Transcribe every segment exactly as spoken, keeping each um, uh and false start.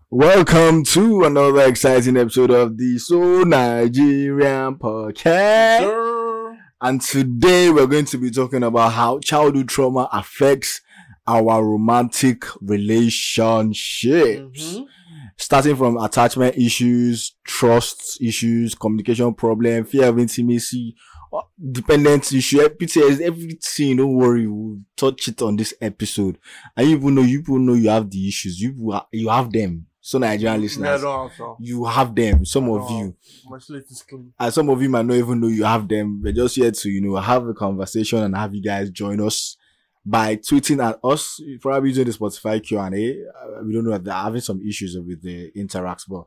Welcome to another exciting episode of the So Nigerian Podcast. Sir. And today we're going to be talking about how childhood trauma affects our romantic relationships. Mm-hmm. Starting from attachment issues, trust issues, communication problem, fear of intimacy, dependence issue, P T S D, everything. Don't worry, we'll touch it on this episode. And you people know, you people know you have the issues. You people, you have them. So Nigerian listeners, Yeah, I don't have some. you have them. Some I of don't you, have. My slate is clean. and some of you might not even know you have them. We're just here to, you know, have a conversation and have you guys join us by tweeting at us. Probably using the Spotify Q and A. Uh, we don't know if they're having some issues with the interacts, but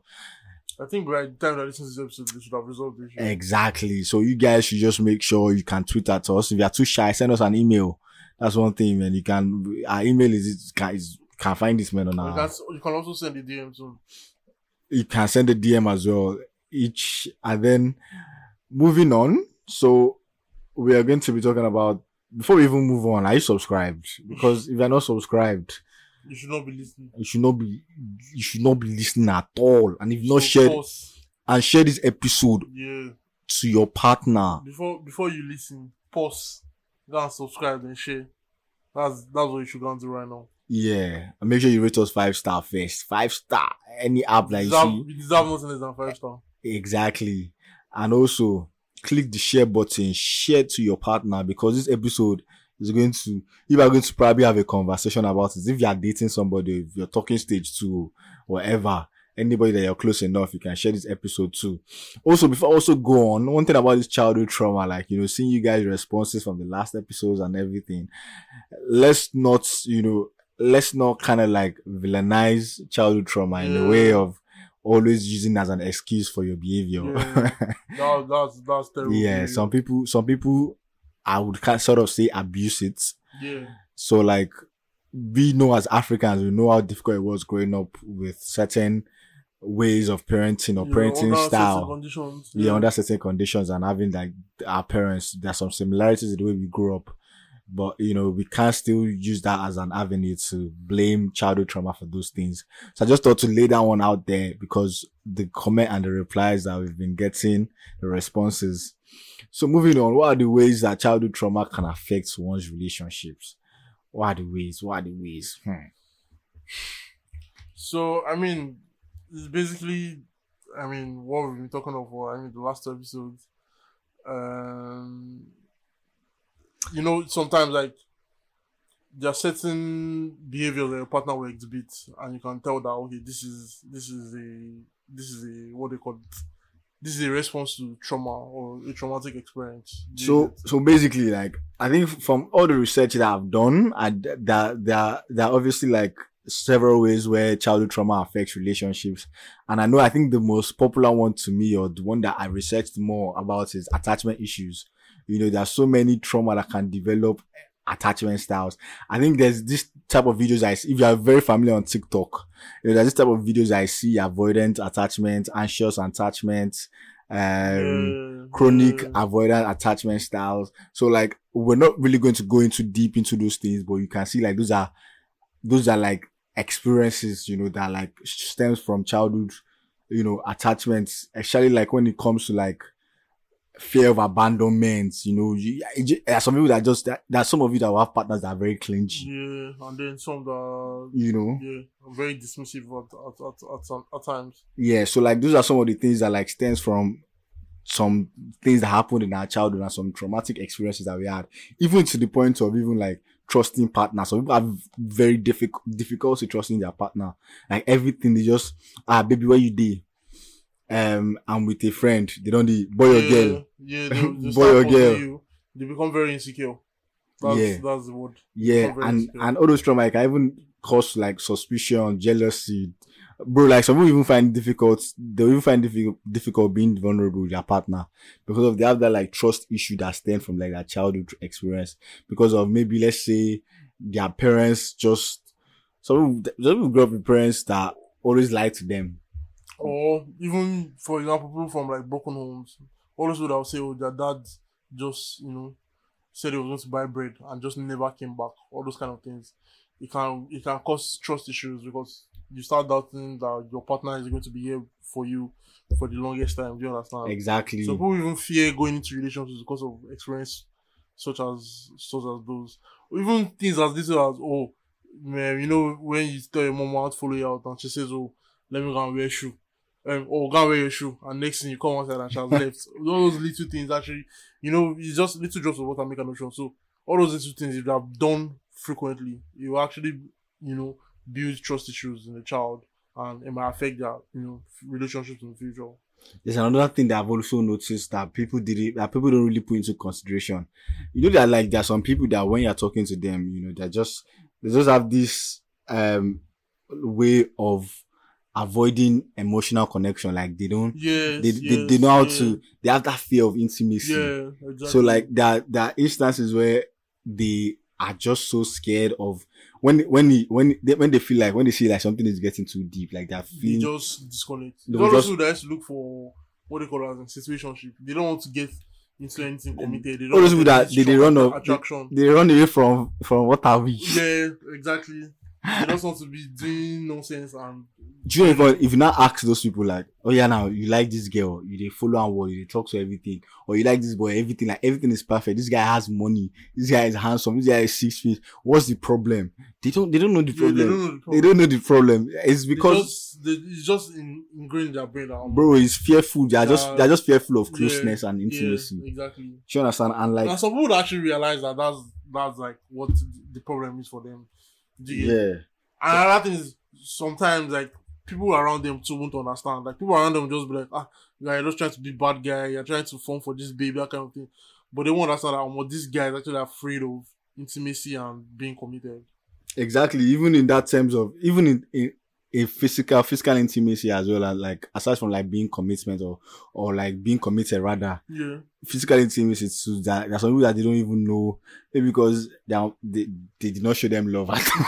I think by the time that I listen to this episode, they should have resolved the issue. exactly. So you guys should just make sure you can tweet at us. If you're too shy, send us an email. That's one thing, man. You can. Our email is can is can find this man on You our. can, you can also send a D M too. You can send a D M as well. Each and then moving on. So we are going to be talking about before we even move on. Are you subscribed? Because if you're not subscribed, You should not be listening. you should not be. You should not be listening at all. And if you've not So shared pause. and share this episode Yeah. to your partner. Before before you listen, pause. Go and subscribe and share. That's that's what you should go and do right now. Yeah, and make sure you rate us five star first. Five star. Any app that You you deserve, see. you deserve nothing less than five star. Exactly. And also click the share button, share to your partner because this episode is going to, you are going to probably have a conversation about it. If you are dating somebody, if you're talking stage two, whatever, anybody that you're close enough, you can share this episode too. Also, before I also go on, one thing about this childhood trauma, like, you know, seeing you guys' responses from the last episodes and everything, let's not, you know, let's not kind of like villainize childhood trauma in the Yeah. way of always using as an excuse for your behavior. Yeah. That, that's that's terrible. Yeah, behavior. some people, some people, I would kind sort of say abuse it. Yeah. So like, we know as Africans, we know how difficult it was growing up with certain ways of parenting or Yeah, parenting under certain style. conditions. Yeah, under certain conditions and having like our parents, there's some similarities in the way we grew up. But, you know, we can't still use that as an avenue to blame childhood trauma for those things. So I just thought to lay that one out there because the comment and the replies that we've been getting, the responses. So moving on, what are the ways that childhood trauma can affect one's relationships? What are the ways? What are the ways? Hmm. So, I mean, it's basically, I mean, what we've been talking about for, I mean, the last two episodes. Um, you know, sometimes, like, there are certain behaviors that your partner will exhibit, and you can tell that, okay, this is, this is a, this is a, what they call it, this is a response to trauma or a traumatic experience. Do you So, get? so basically, like, I think from all the research that I've done, I, that there are, there are obviously like several ways where childhood trauma affects relationships. And I know, I think the most popular one to me, or the one that I researched more about, is attachment issues. You know, there's so many trauma that can develop attachment styles. I think there's this type of videos I see, if you are very familiar on TikTok, you know, there's this type of videos I see: avoidant attachment, anxious attachment, um, Yeah, chronic yeah. avoidant attachment styles. So like, we're not really going to go into deep into those things, but you can see like those are, those are like experiences, you know, that like stems from childhood, you know, attachments, especially like when it comes to like fear of abandonment, you know, you, you, there are some people that just, there are some of you that will have partners that are very clingy, Yeah, and then some that, you know. yeah, very dismissive at, at, at, at, some- at times. Yeah, so like those are some of the things that like stems from some things that happened in our childhood and some traumatic experiences that we had, even to the point of even like trusting partners. So people have very difficult difficulty trusting their partner. Like everything, they just, ah, baby, where you did? Um, I'm with a friend. They don't need boy or yeah, girl. Yeah, they, they Boy start or posting girl. You, they become very insecure. That's, Yeah. that's the word. Yeah, Become very and insecure. and all those trauma can even cause like suspicion, jealousy, bro. Like some people even find it difficult. They even find difficult difficult being vulnerable with their partner because of they have that like trust issue that stems from like that childhood experience. Because of maybe let's say their parents just some people, some people grow up with parents that always lie to them. Or even, for example, people from like broken homes. All those people that will say, oh, their dad just, you know, said he was going to buy bread and just never came back. All those kind of things. It can it can cause trust issues because you start doubting that your partner is going to be here for you for the longest time. Do you understand? Exactly. So people even fear going into relationships because of experience such as such as those. Even things as this as oh man, you know, when you tell your mom I want to follow you out and she says, oh, let me go and wear a shoe. Um, or go and wear your shoe, and next thing you come outside and she has left. All those little things actually, you know, it's just little drops of water make an ocean. So all those little things, if you have done frequently, you actually, you know, build trust issues in the child, and it might affect their, you know, relationships in the future. There's another thing that I've also noticed that people did it, that people don't really put into consideration. You know that like there are some people that when you're talking to them, you know, they just they just have this um way of avoiding emotional connection. Like they don't, yes, they, yes, they they know how yeah. to. They have that fear of intimacy. Yeah, exactly. So like there there are instances where they are just so scared of when when he, when they, when they feel like when they see like something is getting too deep, like they're feeling they just disconnect. They Those just- people that has to look for what they call as a situationship. They don't want to get into anything committed. They don't all those want people to that get they, they strong run attra- off, attraction. they, they run away from from what are we? Yeah, exactly. They just want to be doing nonsense and Do you know if, if you now ask those people like, oh yeah, now you like this girl, you they follow and what, you they talk to everything, or you like this boy, everything like everything is perfect. This guy has money, this guy is handsome, this guy is six feet. What's the problem? They don't they don't know the yeah, problem. they don't know the problem. They don't know the problem. It's They because just, they, it's just in, ingrained in their brain. That, um, bro is fearful. They are just Yeah. they are just fearful of yeah, closeness and intimacy. Yeah, exactly. Do you understand? And like And some people actually realize that that's that's like what the problem is for them. Do you get? yeah. And another thing is sometimes like people around them too won't understand. Like people around them just be like, ah, you're just trying to be bad guy, you're trying to form for this baby, that kind of thing. But they won't understand that um, this guy is actually afraid of intimacy and being committed. Exactly. Even in that terms of even in, in a physical physical intimacy as well as like aside from like being commitment or or like being committed rather Yeah. physical intimacy too that there's some people that they don't even know maybe because they are, they, they did not show them love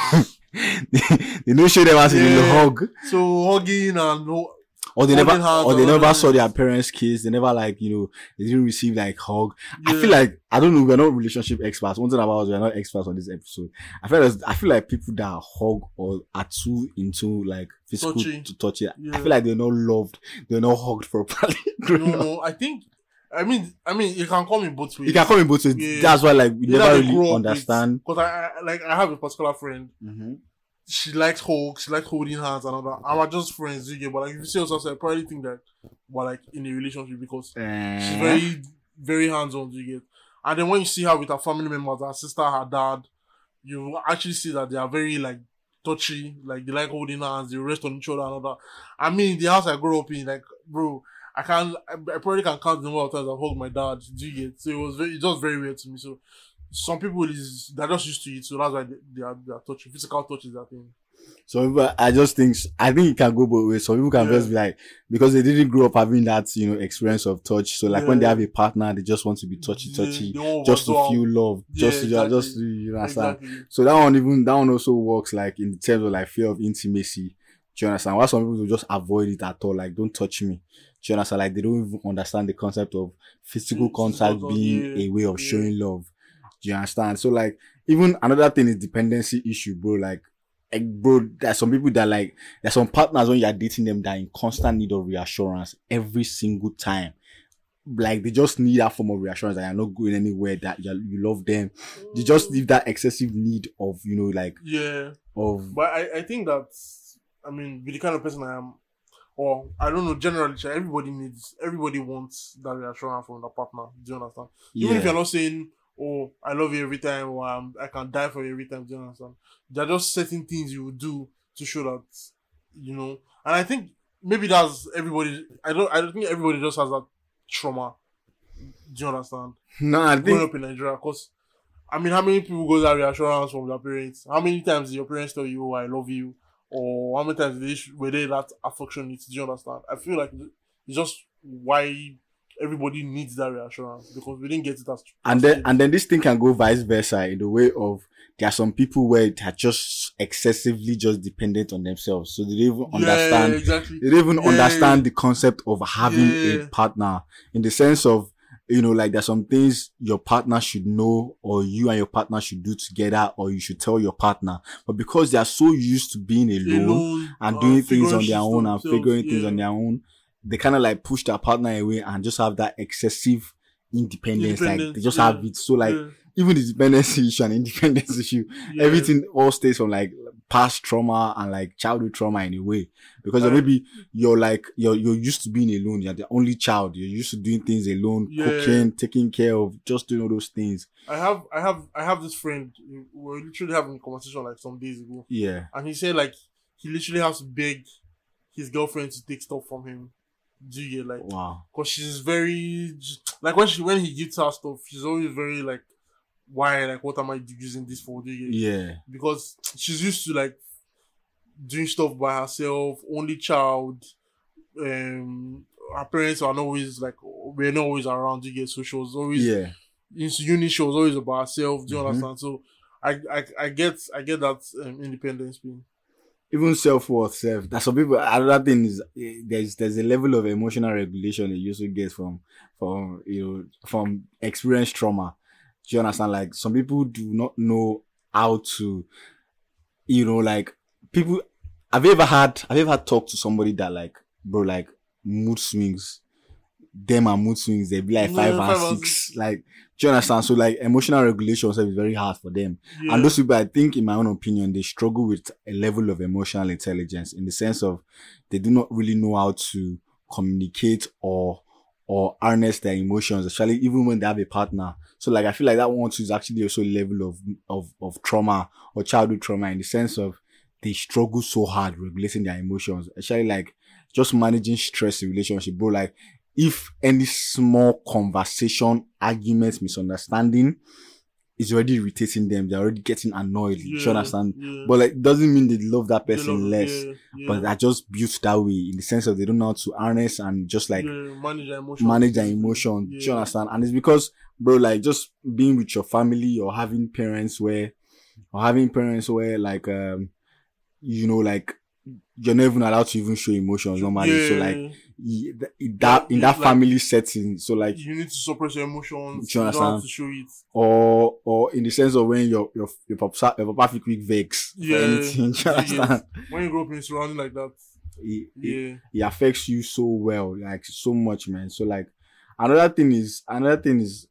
they, they don't show them as in Yeah. the hug So hugging and no, or they never holding hands or they and never all saw that. their parents kiss they never like you know they didn't receive like hug. I Yeah. feel like I don't know we're not relationship experts. One thing about us we're not experts on this episode. I feel like I feel like people that hug or are too into like physical Touchy. to touch it. I Yeah. feel like they're not loved. They're not hugged properly. no, no. I think. I mean, I mean, you can call me both ways. You can come in both ways. Yeah. That's why like we Either never they grew really up understand. Because I, I like I have a particular friend. Mm-hmm. She likes hugs. She likes holding hands and all that. And we're just friends, you get. But like, if you see us outside, I probably think that we're like in a relationship because she's Eh. very, very hands-on, you get. And then when you see her with her family members, her sister, her dad, you actually see that they are very like touchy, like they like holding hands, they rest on each other and all that. I mean, the house I grew up in, like, bro, I can't, I, I probably can count the number of times I've hugged my dad, do you get? So it was very, it's just very weird to me. So some people is, they're just used to it, so that's why they, they are, they are touching. Physical touch is that thing. Some people, I just think, I think it can go both ways. Some people can Yeah. just be like, because they didn't grow up having that, you know, experience of touch. So like when they Yeah. have a partner, they just want to be touchy, Yeah, touchy, they won't just to want feel loved, Yeah, just to, exactly. just to, you know, understand. Exactly. So that one even, that one also works like in terms of like fear of intimacy. Do you understand? Why some people will just avoid it at all? Like, don't touch me. Do you understand? Like, they don't even understand the concept of physical Physical contact contact, being yeah, a way of yeah. showing love. Do you understand? So like, even another thing is dependency issue, bro. Like, like, bro, there's some people that like, there's some partners when you're dating them that are in constant need of reassurance every single time. Like, they just need that form of reassurance that you're not going anywhere, that you, you love them. They just need that excessive need of, you know, like, Yeah. of, But I, I think that, I mean, with the kind of person I am, or I don't know, generally, everybody needs, everybody wants that reassurance from the partner. Do you understand? Even if yeah, you're not saying, oh, I love you every time, or um, I can die for you every time, do you understand? There are just certain things you would do to show that, you know. And I think maybe that's everybody, I don't, I don't think everybody just has that trauma. Do you understand? no, I Growing think, up in Nigeria, because, I mean, how many people go that reassurance from their parents? How many times did your parents tell you, oh, I love you? Or how many times did they, sh- were they that affectionate? Do you understand? I feel like it's just why everybody needs that reassurance, because we didn't get it as and as then, kids. and then this thing can go vice versa in the way of, there are some people where they're just excessively just dependent on themselves. So they don't even Yeah, understand, exactly. they don't even Yeah. understand the concept of having Yeah. a partner in the sense of, you know, like there's some things your partner should know, or you and your partner should do together, or you should tell your partner. But because they are so used to being alone, Alone, and uh, doing things figuring on their shit own and themselves, figuring things yeah. on their own, they kind of like push their partner away and just have that excessive independence. Like they Independence, just yeah, have it. So like yeah. even the dependency issue and independence issue, Yeah. everything all stays from like past trauma and like childhood trauma in a way. Because Uh, maybe you're like you're you're used to being alone. You're the only child. You're used to doing things alone, Yeah. cooking, taking care of, just doing all those things. I have, I have, I have this friend. We were literally having a conversation like some days ago, Yeah. and he said like he literally has to beg his girlfriend to take stuff from him. Do you get like? Wow. Because she's very like when she when he gives her stuff, she's always very like, why? Like, what am I using this for? Do you get? Yeah. Because she's used to like doing stuff by herself, only child. Um, her parents are not always like we're not always around. Do you get? So she was always Yeah. in uni. She was always about herself. Do you Mhm. understand? So I, I I get I get that um, independence being. Even self-worth, self. That's some people. Another thing is eh, there's there's a level of emotional regulation that you also get from from you know from experienced trauma. Do you understand? Like some people do not know how to, you know, like people. Have you ever had? Have you ever talked to somebody that like, bro, like mood swings? Them and mood swings, they be like Yeah, five and five and six. Like, do you understand? So like emotional regulation is very hard for them. Yeah. And those people, I think, in my own opinion, they struggle with a level of emotional intelligence in the sense of they do not really know how to communicate or or harness their emotions, especially even when they have a partner. So like I feel like that one too is actually also a level of of of trauma or childhood trauma in the sense of they struggle so hard regulating their emotions, especially like just managing stress in relationship, bro. Like if any small conversation, argument, misunderstanding is already irritating them, they're already getting annoyed. Yeah, you understand? yeah. But like, it doesn't mean they love that They person love- less. yeah, yeah. But they're just built that way in the sense of they don't know how to harness and just like yeah, manage their emotions. manage their emotion. Yeah. Do you understand? And it's because, bro, like just being with your family or having parents where, or having parents where like, um, you know, like you're not even allowed to even show emotions normally. So Yeah. like y- th- in that in Yeah, that like- family setting, so like You need to suppress your emotions. Do you You don't have understand? to show it. or or in the sense of when your your your papa your papa feel quick vex Yeah. for anything. Do you Yeah. understand? When you grow up in a surrounding like that, It, it, yeah, it affects you so well, like so much, man. So like another thing is another thing is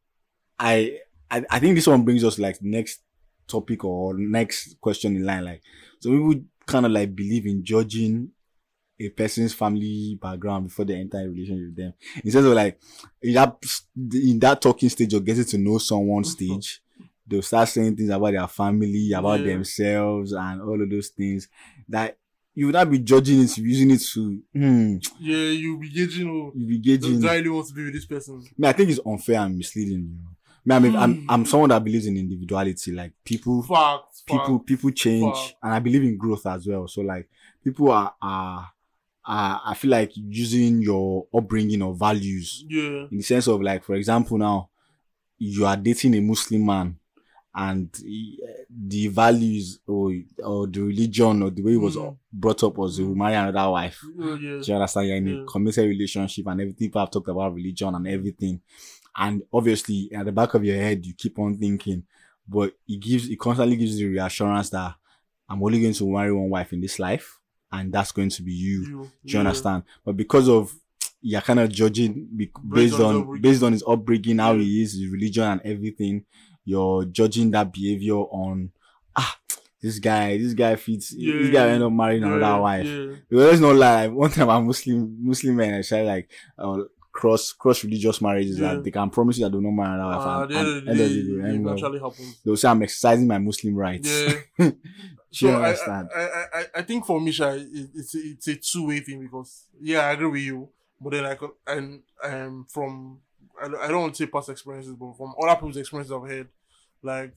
I I, I think this one brings us like next topic or next question in line. Like so people kind of like believe in judging a person's family background before they enter a relationship with them. Instead of like in that in that talking stage or getting to know someone stage, they'll start saying things about their family, about Yeah. themselves, and all of those things that you would not be judging it, using it to hmm, yeah, you be gauging. Oh, you be does gauging. I really want to be with this person? I mean, I think it's unfair and misleading. You know? I mean, I'm, Mm. I'm someone that believes in individuality. Like people, Fact, people, fact. people change, Fuck. and I believe in growth as well. So like people are, are, are, I feel like using your upbringing or values Yeah, in the sense of like, for example, now you are dating a Muslim man, and he- the values or or the religion or the way he was Mm. brought up was he will marry another wife. yeah, yeah. Do you understand? You're in Yeah. a committed relationship and everything. People have talked about religion and everything. And obviously, at the back of your head, you keep on thinking, but it gives, it constantly gives you the reassurance that I'm only going to marry one wife in this life, and that's going to be you. You, Do you yeah. understand? But because of, you're kind of judging be- based Based on his on, upbringing. based on his upbringing, how Yeah. he is, his religion and everything, you're judging that behavior on, ah, this guy, this guy fits, this Yeah. guy end up marrying Yeah, another wife. Yeah, Because let's not lie. One time, I'm Muslim, Muslim men, I say like uh, cross cross religious marriages Yeah. that they can promise you that they will not marry another uh, wife. the And, end of and the end day, of the day, it end of- eventually happens. they'll say I'm exercising my Muslim rights. Yeah. Do So you I, understand? I, I, I, I think for Misha, it, it's a, it's a two way thing because yeah, I agree with you. But then I could, and um from I, don't- I don't want to say past experiences, but from other people's experiences I've heard, like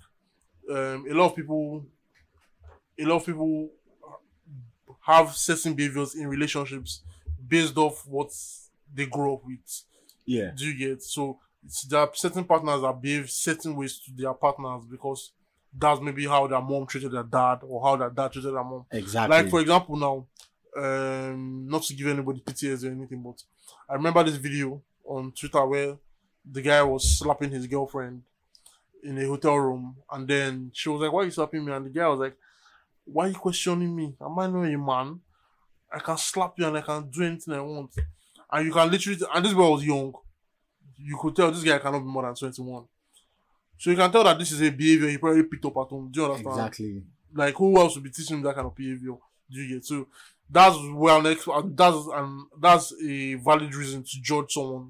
um a lot of people, a lot of people have certain behaviors in relationships based off what they grow up with. Yeah. Do you get? So it's, there are certain partners that behave certain ways to their partners because that's maybe how their mom treated their dad or how their dad treated their mom. Exactly. Like for example now, um, not to give anybody P T S D or anything, but I remember this video on Twitter where the guy was slapping his girlfriend in a hotel room, and then she was like, "Why are you slapping me?" And the guy was like, "Why are you questioning me? Am I not a man? I can slap you and I can do anything I want." And you can literally, and this boy was young. You could tell this guy cannot be more than twenty-one. So you can tell that this is a behavior he probably picked up at home. Do you understand? Exactly. Like, who else would be teaching him that kind of behavior? Do you get? So that's well next. That's and that's a valid reason to judge someone,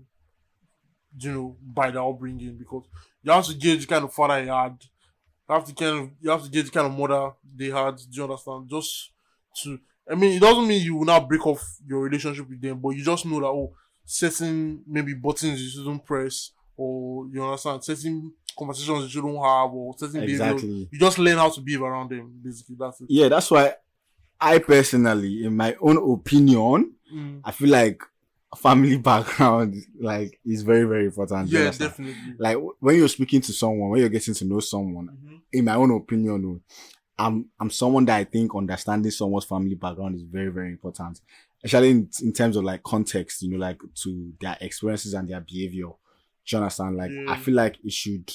you know, by their upbringing, because you have to gauge the kind of father he had. You have to kind of you have to gauge the kind of mother they had. Do you understand? Just to, I mean, it doesn't mean you will not break off your relationship with them, but you just know that, oh, certain maybe buttons you shouldn't press, or you understand, certain conversations you shouldn't have, or certain Exactly. behavior. You just learn how to behave around them. Basically, that's it. Yeah, that's why I personally, in my own opinion, Mm. I feel like family background like is very, very important. You Yeah, understand? definitely. Like w- when you're speaking to someone, when you're getting to know someone, Mhm. in my own opinion, oh, I'm I'm someone that I think understanding someone's family background is very, very important, especially in, in terms of like context, you know, like to their experiences and their behavior. Do you understand? Like I Yeah. feel like it should.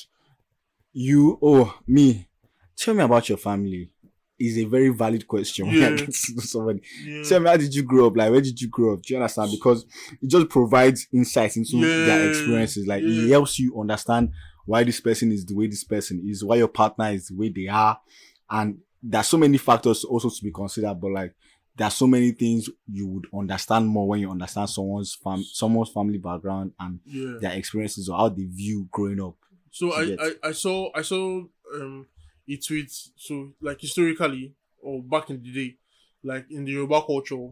You oh me, tell me about your family is a very valid question. When I Yeah. get to know somebody. Yeah. Tell me, how did you grow up? Like, where did you grow up? Do you understand? Because it just provides insights into Yeah, their experiences. Like, yeah. it helps you understand why this person is the way this person is, why your partner is the way they are. And there's so many factors also to be considered, but like, there are so many things you would understand more when you understand someone's fam- someone's family background and Yeah. their experiences or how they view growing up. So to I, get. I, I saw I saw um a tweet. So like historically or back in the day, like in the Yoruba culture,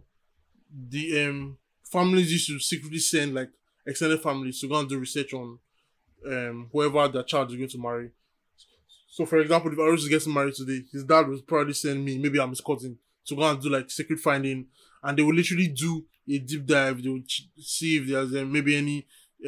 the um families used to secretly send like extended families to go and do research on um whoever their child is going to marry. So for example, if Aros is getting married today, his dad will probably send me, maybe I'm his cousin, to go and do like secret finding, and they will literally do a deep dive. They will ch- see if there's um, maybe any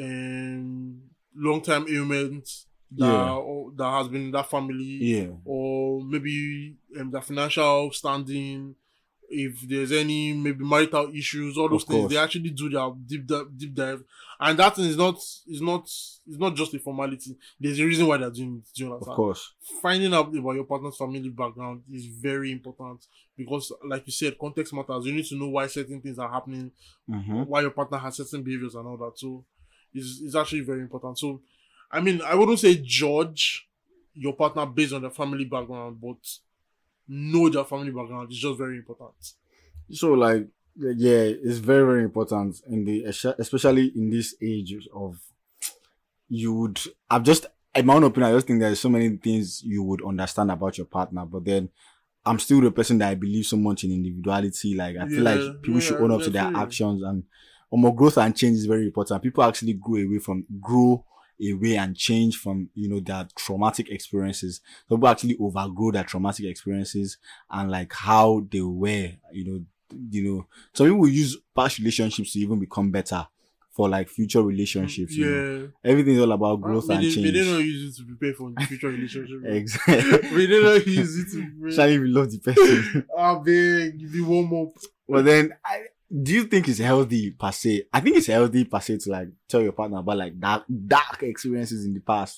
um long time ailment that Yeah. or, that has been in that family, Yeah. or maybe um, the financial standing, if there's any maybe marital issues, all those Of things. course. They actually do their deep dive, deep dive, and that thing is not is not is not just a formality. There's a reason why they're doing it. Do you Of understand? course. Finding out about your partner's family background is very important, because, like you said, context matters. You need to know why certain things are happening, Mm-hmm. why your partner has certain behaviors and all that. So, it's, it's actually very important. So, I mean, I wouldn't say judge your partner based on their family background, but know their family background is just very important. So like, yeah, it's very, very important in the, especially in this age of, you would, I've just, in my own opinion, I just think there's so many things you would understand about your partner, but then I'm still the person that I believe so much in individuality. Like, I feel Yeah, like people should yeah, own up yeah, to their true. actions, and um, growth and change is very important. People actually grow away from, grow away and change from, you know, their traumatic experiences. Some people actually overgrow their traumatic experiences and like how they were, you know, you know, some people use past relationships to even become better for like future relationships. You know, Yeah. everything is all about growth we and didn't, we change. didn't know you use it to prepare for the future relationship. bro. Exactly. we didn't know you use it to prepare. Especially if you love the person. Ah, big, give you warm up. But then, I, do you think it's healthy per se? I think it's healthy per se to like tell your partner about like dark, dark experiences in the past.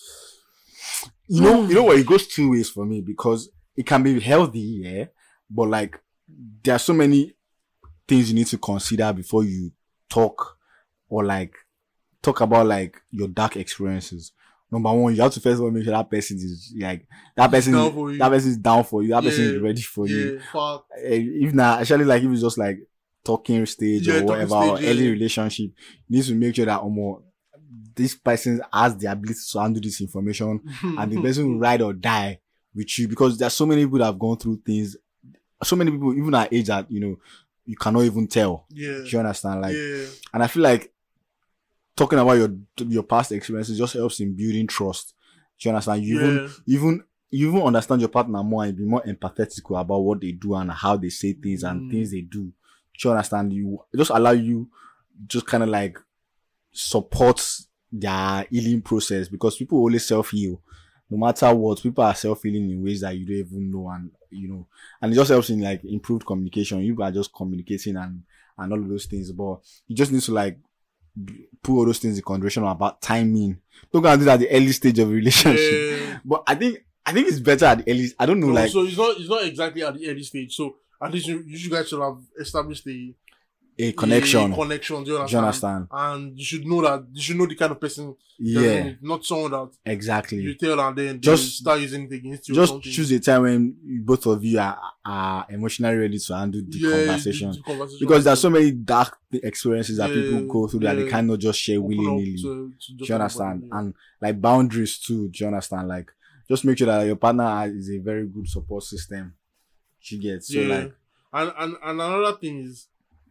You know, you know what? It goes two ways for me, because it can be healthy, yeah, but like there are so many things you need to consider before you talk or like talk about like your dark experiences. Number one, you have to first of all make sure that person is like that person down for you. that person is down for you. That person Yeah, is ready for you. Yeah, fuck. Eh, if not, actually, like if it's just like talking stage Yeah, or talking whatever, or stage, early yeah. relationship, you need to make sure that um, this person has the ability to handle this information, and the person will ride or die with you, because there's so many people that have gone through things. So many people, even at age that you know, you cannot even tell. Yeah. Do you understand? Like, yeah. and I feel like talking about your your past experiences just helps in building trust. Do you understand? You even Yeah. even you even understand your partner more and be more empathetic about what they do and how they say things and Mm. things they do. Do you understand? You it just allow you just kind of like support their healing process, because people always self heal. No matter what, people are self healing in ways that you don't even know, and you know, and it just helps in like improved communication. You are just communicating and and all of those things, but you just need to like b- put all those things in consideration about timing. Don't go and do that at the early stage of a relationship. Yeah. But I think I think it's better at the early. I don't know, No, like so it's not it's not exactly at the early stage. So at least you, you guys should have established a a connection. a connection. Do you understand? Do you understand? And you should know that you should know the kind of person. Yeah, Yeah. Not someone that exactly. you tell and then Just- just start using it against you. or Just something. choose a time when you- both of you are, are emotionally ready to handle the Yeah, conversation. the- the conversation. Because there's so many dark experiences that Yeah, people go through that they yeah. cannot just share Open willy up nilly. to- to Do just you understand? everybody, yeah. And like boundaries too. Do you understand? Like just make sure that your partner is a very good support system. She gets so Yeah. like and, and and another thing is,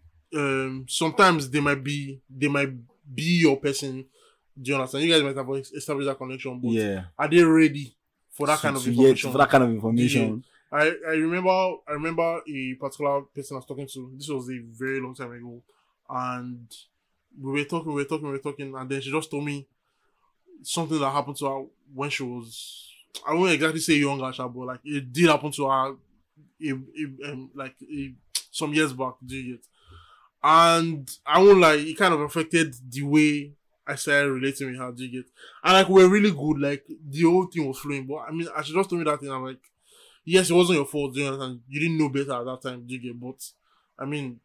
um, sometimes they might be they might be your person. Do you understand? You guys might have established that connection, but yeah. are they ready for that To- kind of to get- information? for that kind of information. I, I remember I remember a particular person I was talking to. This was a very long time ago, and we were talking, we were talking, we were talking, and then she just told me something that happened to her when she was, I won't exactly say younger, sha, but like it did happen to her, a, a, um, like a, some years back. Do you get? And I won't lie, it kind of affected the way I started relating with her. Do you get? And like we we're really good, like the whole thing was flowing. But I mean, I she just told me that thing. I'm like, yes, it wasn't your fault. Do you understand? You didn't know better at that time. Do you get? But I mean,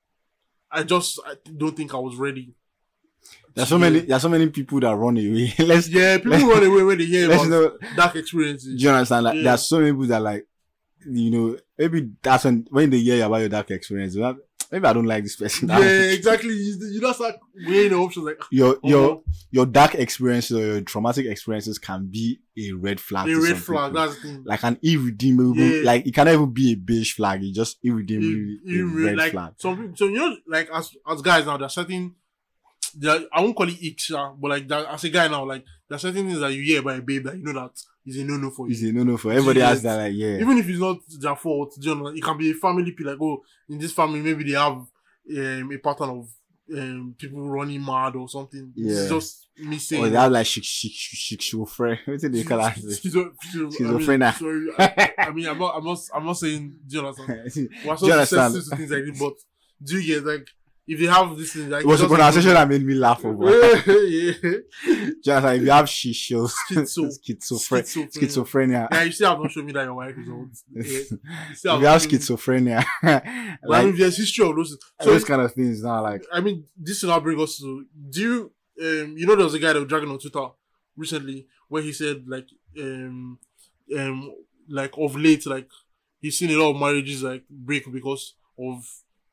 I just I don't think I was ready. There's so many there's so many people that run away. Let's Yeah, people let's- run away when they hear let's about know. dark Do experiences. you understand? Like Yeah. there's so many people that like, you know, maybe that's when when they hear about your dark experience. they're like, Maybe I don't like this person. Yeah, exactly. You, you just start weighing the options like Your oh, your your dark experiences or your traumatic experiences can be a red flag. a to red some flag. people. That's the thing. Like an irredeemable, Yeah. like it can even be a beige flag. It's just irredeemably You- you a re- red like flag. some people, so you know, like as as guys now, there's certain. There, I won't call it icks, yeah, but like that, as a guy now, like there's certain things that you hear by a babe that you know that is a no no for you. It's a no no for everybody Yes. has that. Like yeah, Even if it's not their fault, do you know, it can be a family pill. Like, oh, in this family, maybe they have um, a pattern of um, people running mad or something. Yeah. It's just me saying. or they have like shik shik shik schizophrenia. What do they call that? Schizo- schizo- Schizophrenia. I mean, sorry, I, I mean, I'm not, I'm not, I'm not saying, do you understand? We're Do you supposed to understand? sensitive to things like this, but do you get like if they have this thing like It was the just- pronunciation that made me laugh over. yeah, Do you understand? If you have shishos, Schizo- schizophrenia, schizophrenia. schizophrenia. Yeah, you still have not shown me that your wife is old. Yeah. You If still you have not shown me- schizophrenia, But I like mean, there's history of those. So those kind of things, now like I mean, this will now bring us to. Do you, um, you know, there was a guy that was dragging on Twitter recently where he said like, um, um, like of late, like he's seen a lot of marriages like break because of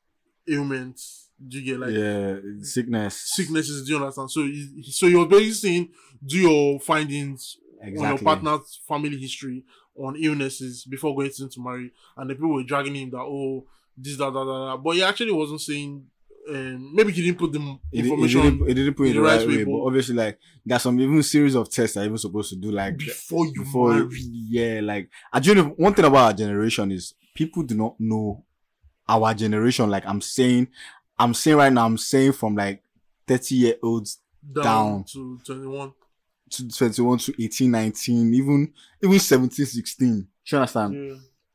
ailments. Do you get like yeah, sickness, sicknesses? Do you understand? So, he, he- so you're basically saying, do your findings on your exactly. partner's family history on illnesses before going into marry, and the people were dragging him that oh this that that that, that. But he actually wasn't saying. Um, maybe he didn't put the It, it, information didn't, it didn't put it in the the right right way, way, but but- obviously, like there's some even series of tests that you're even supposed to do, like before you before, marry. yeah, like I do know one thing about our generation is people do not know our generation. Like I'm saying, I'm saying right now, I'm saying from like thirty year olds Down, down. to twenty-one. to twenty-one to eighteen, nineteen, even even seventeen, sixteen. Do you understand? Yeah.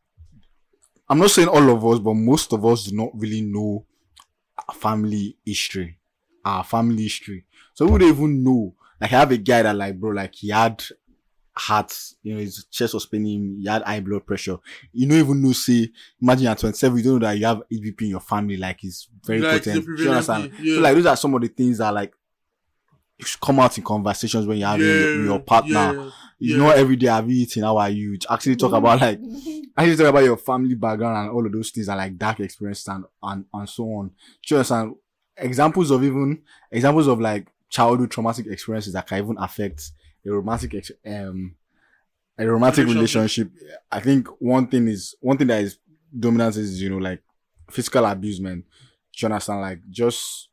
I'm not saying all of us, but most of us do not really know our family history. Our family history. So we don't even know. Like I have a guy that like, bro, like he had heart, you know, his chest was paining, he had high blood pressure. You don't even know, say, imagine you're twenty-seven, you don't know that you have H B P in your family, like it's very Like, potent. the Do you understand? prevalent- yeah. So like those are some of the things that like should come out in conversations when you're having yeah, with your partner. Yeah. You Yeah. know, every day I've eaten, how are you? Actually talk about like, actually talk about your family background and all of those things and like dark experiences and, and, and so on. Do you understand? Examples of even, examples of like childhood traumatic experiences that can even affect a romantic, ex- um, a romantic Relationship. relationship. I think one thing is, one thing that is dominant is, you know, like physical abusement. Do you understand? Like just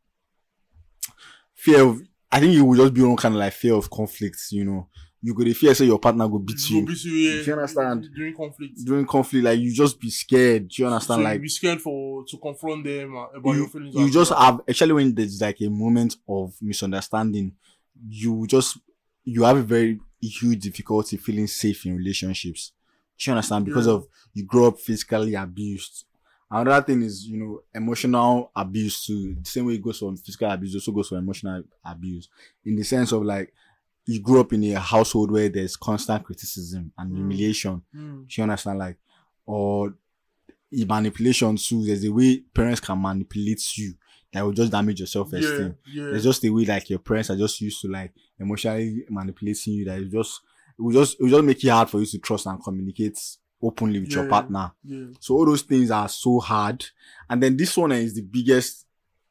fear of, I think you will just be on kind of like fear of conflicts, you know. You go to fear say your partner go beat Go you beat you, yeah. Do you understand? During conflict. during conflict, like you just be scared. Do you understand? So like you be scared for to confront them uh, about you, your feelings. you and just all have actually when there's like a moment of misunderstanding, you just you have a very huge difficulty feeling safe in relationships. Do you understand? Because Yeah. of you grow up physically abused, Another thing is, you know, emotional abuse too. The same way it goes from physical abuse, also goes from emotional abuse. In the sense of like, you grew up in a household where there's constant criticism and Mm. humiliation. Mm. Do you understand? Like, or manipulation too. There's a way parents can manipulate you that will just damage your self-esteem. Yeah, yeah. There's just a way like your parents are just used to like emotionally manipulating you that it just it will just it will just make it hard for you to trust and communicate openly with your Yeah. partner. Yeah. So all those things are so hard. And then this one is the biggest,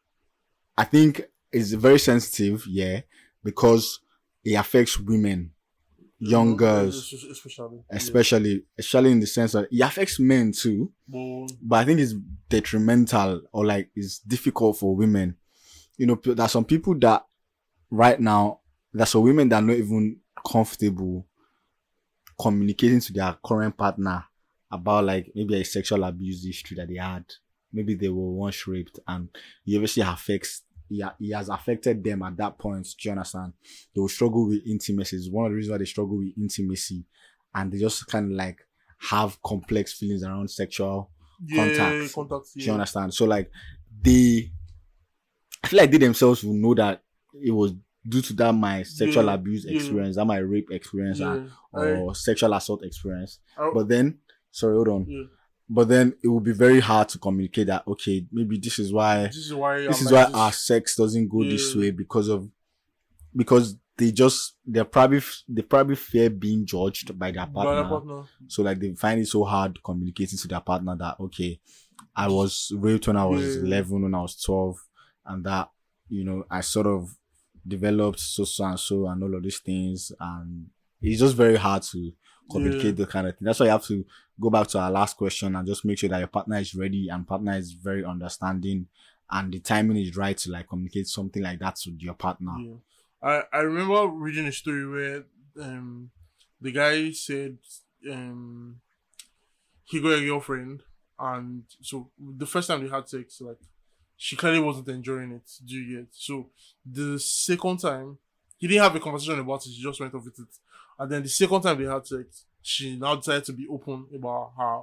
I think is very sensitive, yeah, because it affects women, young Mhm. girls, Es- especially. especially, especially in the sense that it affects men too. Yeah. But I think it's detrimental or like it's difficult for women. You know, p- there's some people that right now, there's some women that are not even comfortable communicating to their current partner about like maybe a sexual abuse history that they had. Maybe they were once raped and it obviously affects, yeah, it has affected them at that point. Do you understand? They will struggle with intimacy. It's one of the reasons why they struggle with intimacy and they just kind of like have complex feelings around sexual Yeah, Contacts. contacts. Do you Yeah. understand? So like they, I feel like they themselves will know that it was due to that my sexual Yeah, abuse yeah. experience, that my rape experience, and, Yeah. or sexual assault experience. I, I, But then, sorry, hold on. yeah. But then it will be very hard to communicate that. Okay, maybe this is why This is why. this I'm is like why our this. sex doesn't go this Yeah. way because of because they just they're probably they probably fear being judged by their By partner. the partner. So like they find it so hard communicating to their partner that okay, I was raped when I was Yeah. eleven, when I was twelve, and that you know I sort of developed so so and so and all of these things, and it's just very hard to communicate the kind of thing. That's why you have to go back to our last question and just make sure that your partner is ready and partner is very understanding, and the timing is right to like communicate something like that to your partner. Yeah. I, I remember reading a story where um the guy said um he got a girlfriend and so the first time they had sex, like she clearly wasn't enjoying it, do you get? So the second time he didn't have a conversation about it, she just went off with it. And then the second time they had sex, she now decided to be open about her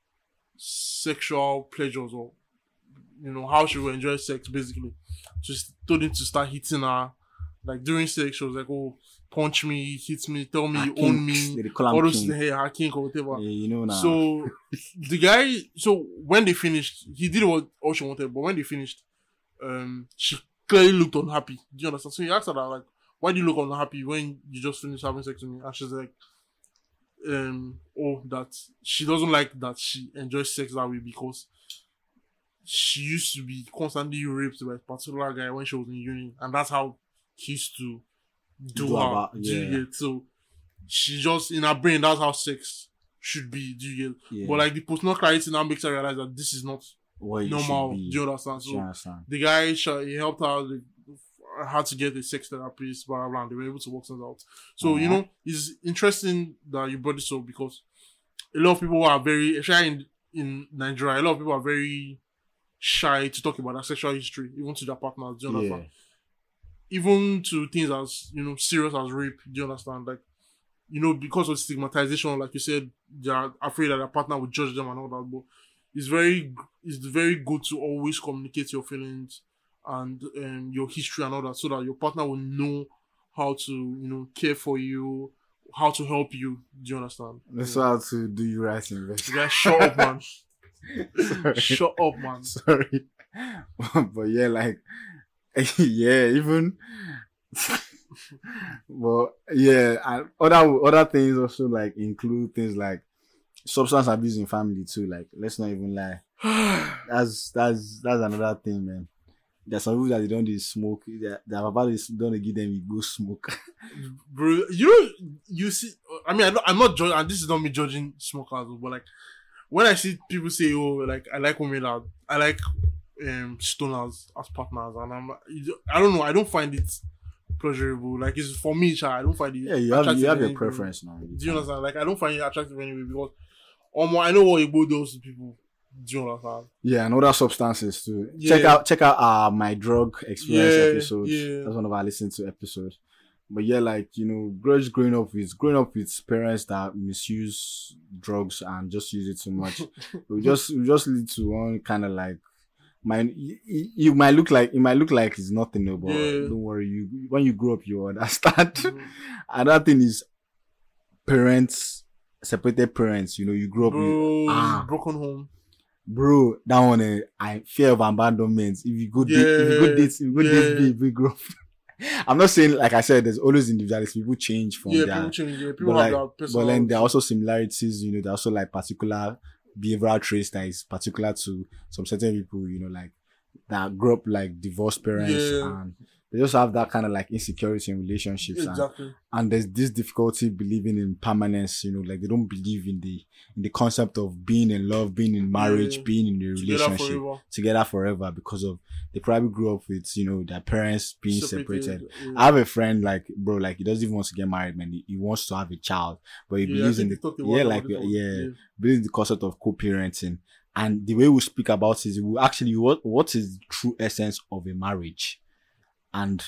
sexual pleasures or you know how she will enjoy sex basically. So she told him to start hitting her. Like during sex, she was like, "Oh, punch me, hit me, tell me Ah, you kink. own me, They call 'em all those kink. hey, her kink or whatever." Yeah, you know now. So the guy, so when they finished, he did what all she wanted, but when they finished, um, she clearly looked unhappy. Do you understand? So he asked her that, like, "Why do you look unhappy when you just finished having sex with me?" And she's like, "Um, oh, that she doesn't like that she enjoys sex that way because." She used to be constantly raped by a particular guy when she was in uni, and that's how he used to do, Do her. about- Do you yeah. get? So she just in her brain, that's how sex should be. Do you get? Yeah. But like the personal clarity now makes her realize that this is not what you normal. should Do be. you understand? Do you So understand? the guy, sh- he helped her. Like, had to get a sex therapist, blah blah blah. And they were able to work things out. So you Uh-huh. know, it's interesting that you brought this up because a lot of people are very, especially in, in Nigeria, a lot of people are very shy to talk about their sexual history, even to their partners. Do you understand? Yeah. Even to things as you know serious as rape. Do you understand? Like you know because of stigmatization, like you said, they are afraid that their partner will judge them and all that. But it's very it's very good to always communicate your feelings and um, your history and all that, so that your partner will know how to you know care for you, how to help you. Do you understand? That's Yeah. how to do you right invest. You guys shut up, man. Sorry. Shut up, man. Sorry. But yeah, like yeah, even but yeah, and other other things also like include things like substance abuse in family too. Like let's not even lie. That's that's that's another thing, man. There's some people that they don't do smoke. That their papa is don't give them go smoke. Bro, you know, you see, I mean, I don't, I'm not judging, and this is not me judging smokers, but like, when I see people say, oh, like, I like women that, I like um, stoners as partners, and I'm, I don't know, I don't find it pleasurable. Like, it's for me, child, I don't find it Yeah, you have you attractive have your anyway. preference now. Do you understand? Like, I don't find it attractive anyway because, um, I know what Igbo does to people. Do you understand? Yeah, and other substances too. Yeah. Check out check out our my drug experience Yeah, episode. yeah. That's one of our listen to episodes. but yeah, like, you know, growing growing up with growing up with parents that misuse drugs and just use it too much, it will just it will just lead to one kind of like, might you, you might look like it might look like it's nothing, no, but Yeah. don't worry, you when you grow up you understand. Mhm. Another thing is parents, separated parents. You know, you grow up with Bro, ah, broken home. bro, that one, uh, I fear of abandonment. If you go date, if you go Yeah, date, if you go yeah. date, babe, we grow up. I'm not saying, like I said, there's always individuality. People change from Yeah, their, people change. Yeah, people but have like, their but personal. then there are also similarities. You know, there are also like particular behavioral traits that is particular to some certain people. You know, like that grew up like divorced parents, Yeah. and they just have that kind of like insecurity in relationships, and, Exactly. and there's this difficulty believing in permanence. You know, like they don't believe in the in the concept of being in love, being in marriage, Yeah. being in a Together relationship forever. together forever, because of they probably grew up with, you know, their parents being separated. Yeah. I have a friend, like, bro, like he doesn't even want to get married, man. He, he wants to have a child, but he Yeah, I believes in think the we talked about yeah, that like before. yeah, Yeah. believes in the concept of co-parenting. And the way we speak about it is we actually what what is the true essence of a marriage. And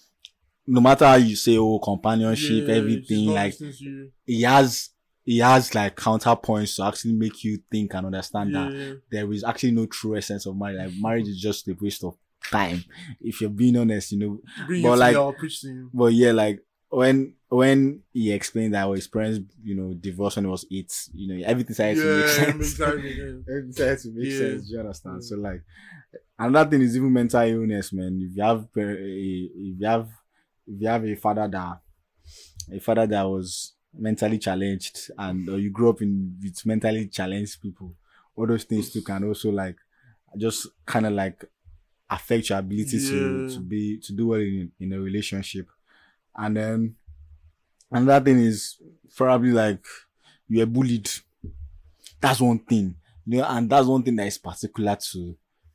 no matter how you say, oh, companionship, Yeah, everything, she's not like listening to you. he has he has like counterpoints to actually make you think and understand that Yeah. there is actually no true essence of marriage. Like marriage is just a waste of time. If you're being honest, you know. Bring But you to like- me, I'll preach to you. But yeah, like when when he explained that his parents, you know, divorced when he was eight, you know, everything started to make Yeah, sense. makes sense again. Everything started to make Yeah. sense. Do you understand? Yeah. So like, another thing is even mental illness, man. If you have par- a- if you have if you have a father that a father that was mentally challenged, and or you grew up in with mentally challenged people, all those things too can also like just kind of like affect your ability to Yeah. to be to do well in in a relationship. And then another thing is probably like you are bullied. That's one thing, you know, and that's one thing that is particular to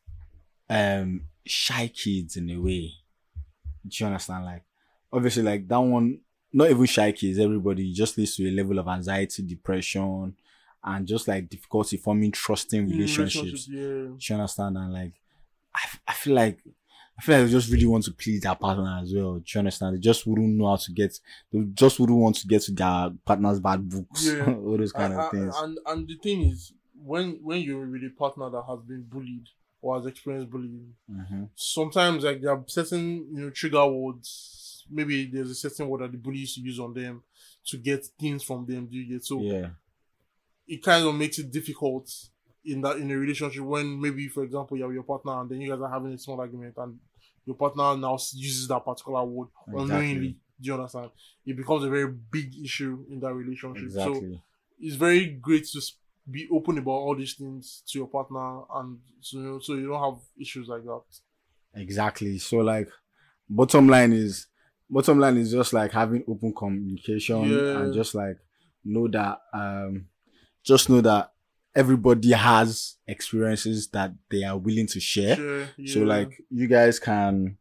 um shy kids in a way. Do you understand? Like obviously, like that one, not even shy kids, everybody just leads to a level of anxiety, depression, and just like difficulty forming trusting relationships. Yeah. Do you understand? And like, I, f- I feel like, I feel like they just really want to please their partner as well. Do you understand? They just wouldn't know how to get, they just wouldn't want to get to their partner's bad books, Yeah. all those kind and, of things. And and the thing is, when when you're with a partner that has been bullied or has experienced bullying, Mhm. sometimes like there are certain you know trigger words. Maybe there's a certain word that the bully used to use on them to get things from them. Do you get so? Yeah, It kind of makes it difficult in that in a relationship when maybe, for example, you're with your partner and then you guys are having a small argument and your partner now uses that particular word unknowingly. Do you understand? It becomes a very big issue in that relationship. So exactly. it's very great to s- be open about all these things to your partner, and so you know, so you don't have issues like that. Exactly. So like, bottom line is, bottom line is just like having open communication Yeah. and just like know that, um, just know that everybody has experiences that they are willing to share. Sure, So yeah. like, you guys can,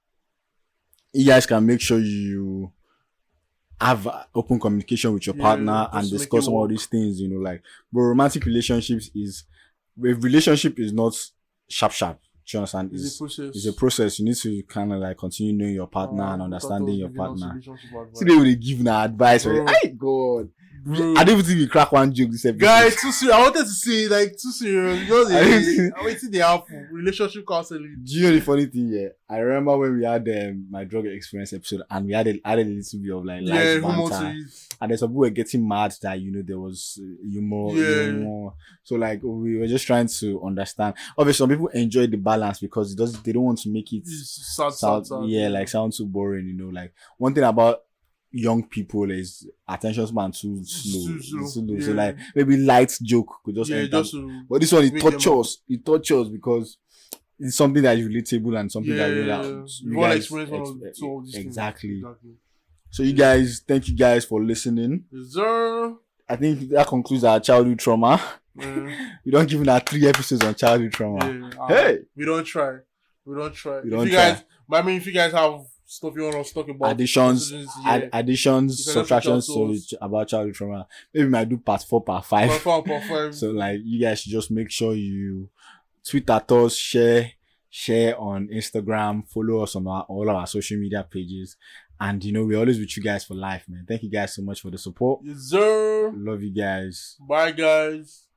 you guys can make sure you have uh, open communication with your Yeah, partner just and to make discuss it some of work. these things. You know, like, but romantic relationships is, a relationship is not sharp sharp. Do you understand? it's It's, a process. it's a process. You need to kind of like continue knowing your partner Uh, and without understanding us your giving us partner. relationship advice. See, they would give now advice. Bro. Hey, God. Bro. I don't even think we crack one joke this episode. Guys, too serious. I wanted to say like too serious. Because I didn't- I waiting the apple relationship counseling. Do you know the funny thing? Yeah, I remember when we had um, my drug experience episode, and we had a, had a little bit of like Yeah, light humor banter, to it. and then some people were getting mad that you know there was uh, humor, Yeah. humor. So like we were just trying to understand. Obviously, some people enjoy the balance because it does. They don't want to make it It's sad, sound, sad, sad. yeah, like sound too boring. You know, like one thing about young people is attention span too slow. Too slow, It's too low. So yeah. like maybe light joke could just yeah, enter. just to, But this one, it make them touches. It touches because it's something that is relatable and something yeah, that you yeah. know, We've you all guys experienced one of ex- two of these things. exactly. Exactly. So you guys, thank you guys for listening. Is there? I think that concludes our childhood trauma. Yeah, We don't give our three episodes on childhood trauma. yeah, uh, Hey, we don't try. We don't try. We if don't you try. guys, but I mean, if you guys have stuff you want us to talk about, additions, messages, ad- yeah. additions, You can just reach out subtractions. to So us. it's about childhood trauma. Maybe we might do part four, part five. Part four, part five. So like you guys should just make sure you tweet at us, share, share on Instagram, follow us on our, all of our social media pages, And, you know, we're always with you guys for life, man. Thank you guys so much for the support. Yes, sir. Love you guys. Bye, guys.